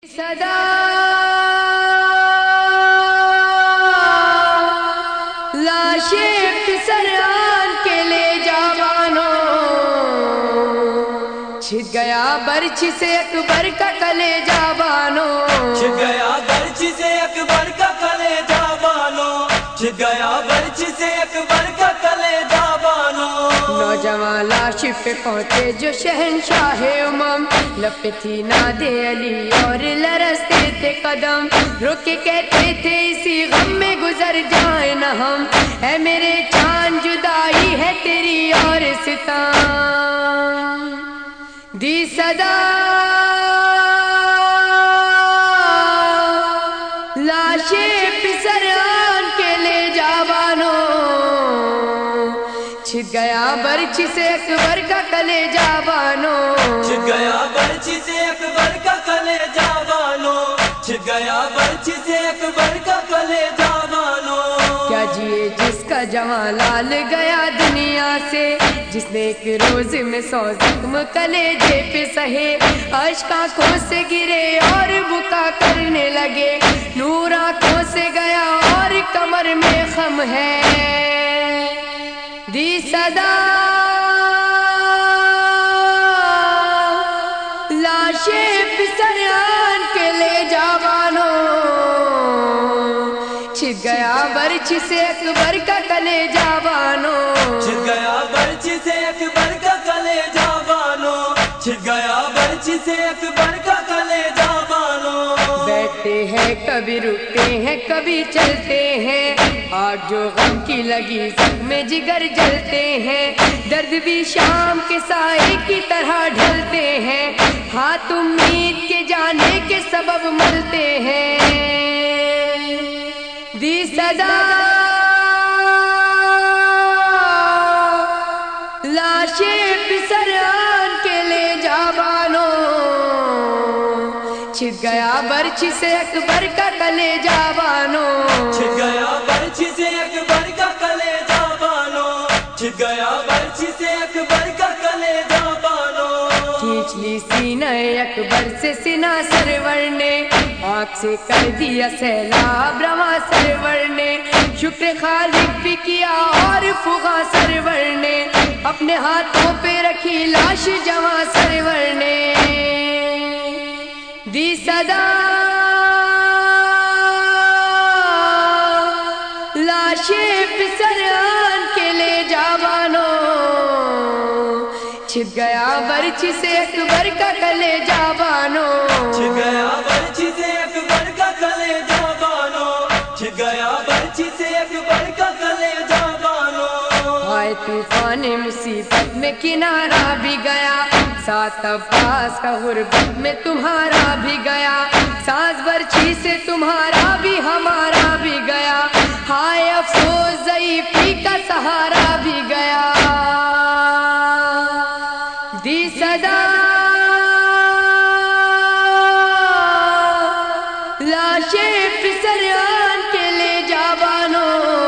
صدا لاشیں پسران کے لے جوانوں، چھٹ گیا برچھ سے اکبر کا کلیجہ بانو، چھٹ گیا برچھ سے اکبر کا کلیجہ بانو، چھٹ گیا برچھ سے اکبر کا کلیجہ بانو۔ نوجوان لاش پہ پہنچے جو شہنشاہ امم، لب پہ تھی ناد علی اور لرزتے تھے قدم، رک کے کہتے تھے اسی غم میں گزر جائیں نہ ہم، اے میرے چاند جدائی ہے تیری اور ستم، دی صدا لاشیں پسران کے لے جوانوں، چھٹ گیا برچھ سے اکبر کا کلیجہ بانو، چھٹ گیا برچھ سے اکبر کا کلیجہ بانو، چھٹ گیا برچھ سے اکبر کا کلیجہ بانو۔ کیا جیے جس کا جوان لال گیا دنیا سے، جس نے ایک روز میں 100 زخم کلیجے پہ سہے، اشک آنکھوں سے گرے اور بکا کرنے لگے، نور آنکھوں سے گیا اور کمر میں خم ہے، دی صدا لاشیں پسران کے لے جوانوں، چھٹ گیا برچھ سے اکبر کا کلیجہ بانو، چھٹ گیا برچھ سے اکبر کا کلیجہ بانو، چھٹ گیا برچھ سے اکبر کا کلیجہ بانو۔ بیٹھتے ہیں کبھی رکتے ہیں کبھی چلتے ہیں، آگ جو غم کی لگی زخم جگر جلتے ہیں، درد بھی شام کے سائے کی طرح ڈھلتے ہیں، ہاتھ امید کے جانے کے سبب ملتے ہیں، دی صدا لاشیں پسران کے لے جوانوں، چھٹ گیا برچھ سے اکبر کا کلیجہ بانو، چھٹ گیا برچھ سے اکبر کا کلیجہ بانو، چھٹ گیا برچھ سے اکبر کا کلیجہ بانو۔ کھینچ لی سینہ اکبر سے سینہ سرور نے، آنکھ سے کر دیا سیلاب رواں سرور نے، شکر خالق بھی کیا اور فغاں سرور نے، اپنے ہاتھوں پہ رکھی لاش جواں سرور نے، دی صدا لاشیں پسران کے لے جوانوں، چھٹ گیا برچھ سے اکبر کا کلیجہ بانو، چھٹ گیا برچھ سے اکبر کا کلیجہ بانو، چھٹ گیا برچھ سے اکبر کا کلیجہ بانو۔ آئے طوفان مصیبت میں کنارہ بھی گیا، ساتھ عباس کا غربت میں تمہارا بھی گیا، سانس برچھی سے تمہارا بھی ہمارا بھی گیا، ہائے افسوس ضعیفی کا سہارا بھی گیا، دی صدا لاشیں پسران کے لے جوانوں،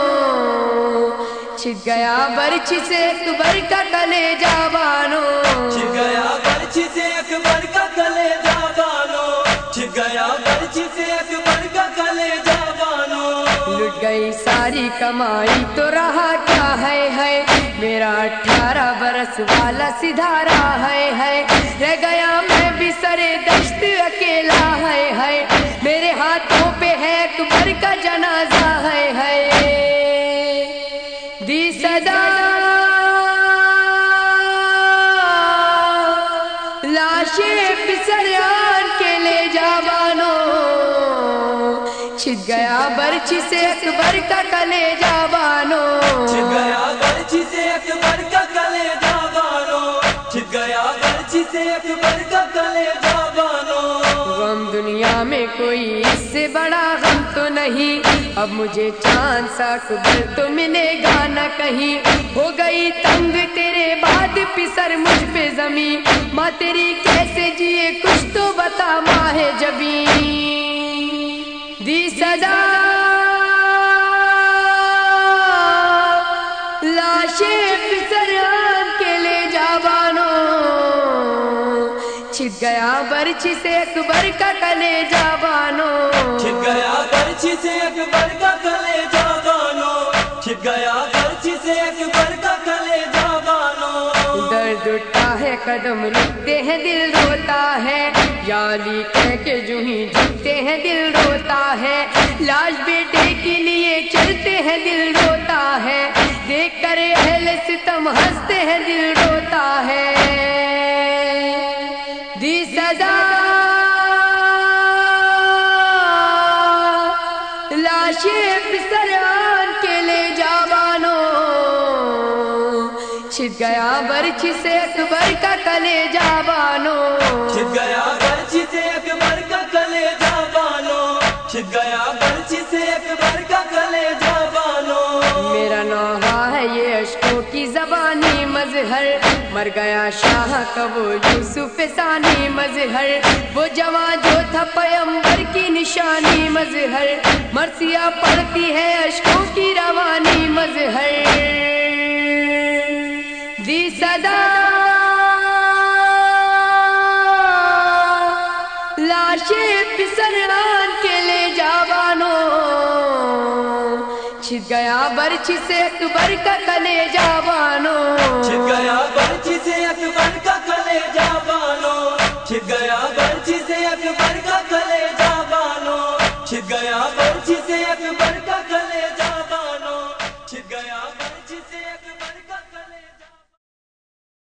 چھٹ گیا برچھ سے اکبر کا کلیجہ بانو، چھٹ گیا برچھ سے اکبر کا کلیجہ بانو، چھٹ گیا برچھ سے اکبر کا کلیجہ بانو۔ لٹ گئی ساری کمائی تو رہا کیا ہے، میرا 18 برس والا سدھارا ہے، رہ گیا میں بھی سرے دشت اکیلا ہے، میرے ہاتھوں پہ ہے اکبر کا جنازہ ہے، دی صدا لاشیں پسران کے لے جوانوں، چھٹ گیا برچھ سے اکبر کا کلیجہ بانو، چھٹ گیا برچھ سے اکبر کا کلیجہ بانو، چھٹ گیا برچھ سے اکبر کا کلیجہ بانو۔ غم دنیا میں کوئی اس سے بڑا غم تو نہیں، اب مجھے چاند سا اکبر تو ملے گا نہ کہیں، ہو گئی تنگ تیرے بعد پسر مجھ پہ زمین، ماں تیری کیسے جیے کچھ تو بتا ماہ جبیں، دی صدا لاشیں پسران کے لے جوانوں، چھٹ گیا برچھی سے اکبر کا کلیجہ بانو، چھپ گیا برچھی سے اکبر کا کلیجہ بانو، چھپ گیا برچھی سے اکبر کا کلیجہ بانو۔ درد اٹھتا ہے قدم رکتے ہیں دل روتا ہے، یا علی کہہ کے جو ہی جھکتے ہیں دل روتا ہے، لاش بیٹے کے لیے چلتے ہیں دل روتا ہے، دیکھ کر اہل ستم ہنستے ہیں دل روتا ہے۔ دی سزا لاشیں پسران کے لے جا بانو، چھپ گیا برچھی سے اکبر کا کلیجہ بانو، چھپ گیا برچھی سے اکبر کا کلیجہ بانو، چھپ گیا برچھی سے اکبر کا کلیجہ بانو۔ میرا نوحہ ہے یہ اشکوں کی زبانی مظہر، مر گیا شاہ کا وہ یوسف ثانی مظہر، وہ جوان جو تھا پیمبر کی نشانی مظہر، مرثیہ پڑتی ہے اشکوں کی روانی مظہر۔ دی صدا لاشیں پسران کے لے جا بانو، چھپ گیا برچھی سے اکبر کا کلیجہ بانو، چھپ گیا برچھی سے اکبر کا کلیجہ بانو، چھپ گیا